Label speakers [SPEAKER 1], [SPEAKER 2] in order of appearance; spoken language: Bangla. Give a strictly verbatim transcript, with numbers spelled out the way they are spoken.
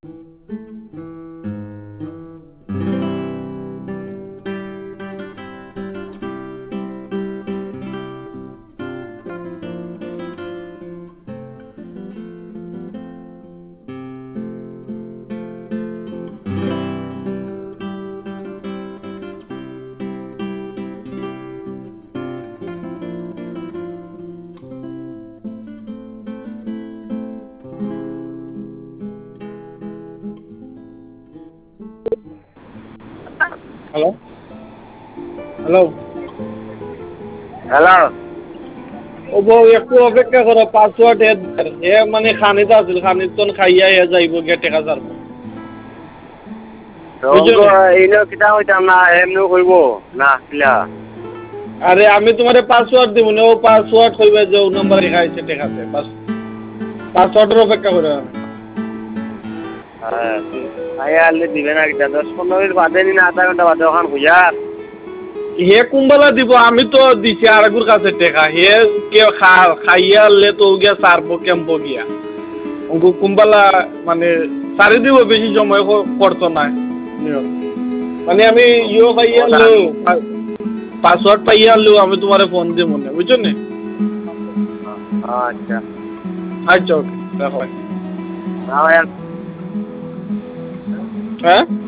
[SPEAKER 1] হ্যালো হ্যালো
[SPEAKER 2] হ্যালো
[SPEAKER 1] ও বউ একটু অপেক্ষা করো পাসওয়ার্ড এ মানে খানিত আছিল খানিত তন খাইয়া হে যাইব গে টেকা যারব বুঝছো
[SPEAKER 2] রঙ্গ
[SPEAKER 1] নি
[SPEAKER 2] এইনো কিতা হইতাম না এমনি কইব না কিলা
[SPEAKER 1] আরে আমি তোমারে পাসওয়ার্ড দিব না ও পাসওয়ার্ড হইবে যে ও নাম্বার লেখা আছে টেকাতে বাস পাসওয়ার্ডের অপেক্ষা করো আমি
[SPEAKER 2] হ্যাঁ আয়া আলে দিবে না কিতা দশ পনেরো মিনিট বাদে নি না আধা ঘন্টা বাদে ওখান খুঁজার
[SPEAKER 1] হে কুম্বালা দিব আমি তো দিছি আরেকুর কাছে টেকা হে কে খাইয়া আনলে তো গিয়া সারবো ক্যাম্প গিয়া অঙ্কু কুম্বালা মানে সারি দিব বেশি সময় করতো না নিয়ম মানে আমি ইও পাইয়া আনলো পাসওয়ার্ড পাইয়া আনলো আমি তোমারে ফোন দিব মনে বুঝছো নি
[SPEAKER 2] আচ্ছা
[SPEAKER 1] আচ্ছা ওকে রাখো
[SPEAKER 2] না
[SPEAKER 1] হ্যাঁ